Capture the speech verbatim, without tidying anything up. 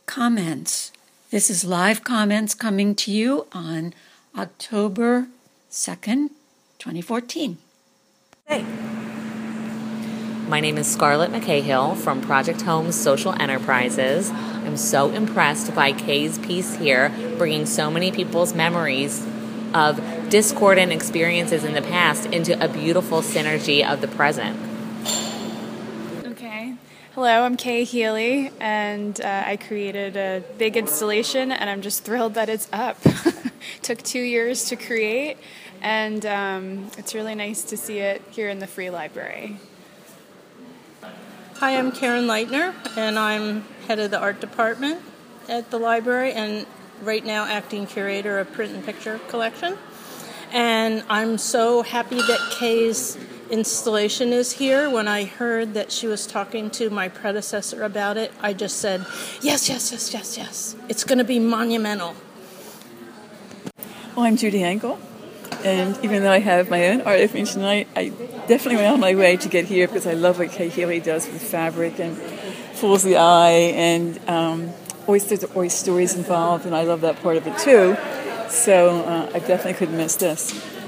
comments. This is live comments coming to you on October second, twenty fourteen. Hey. My name is Scarlett McCahill from Project Homes Social Enterprises. I'm so impressed by Kay's piece here, bringing so many people's memories of discordant experiences in the past into a beautiful synergy of the present. Okay. Hello, I'm Kay Healy, and uh, I created a big installation, and I'm just thrilled that it's up. Took two years to create, and um, it's really nice to see it here in the Free Library. Hi, I'm Karen Leitner, and I'm head of the art department at the library, and right now acting curator of print and picture collection. And I'm so happy that Kay's installation is here. When I heard that she was talking to my predecessor about it, I just said, yes, yes, yes, yes, yes. It's going to be monumental. Well, I'm Judy Engel, and even though I have my own art exhibition tonight, I definitely went on my way to get here because I love what Kay Healy does with fabric and fools the eye, and um, always there's always stories involved, and I love that part of it too. So uh, I definitely couldn't miss this.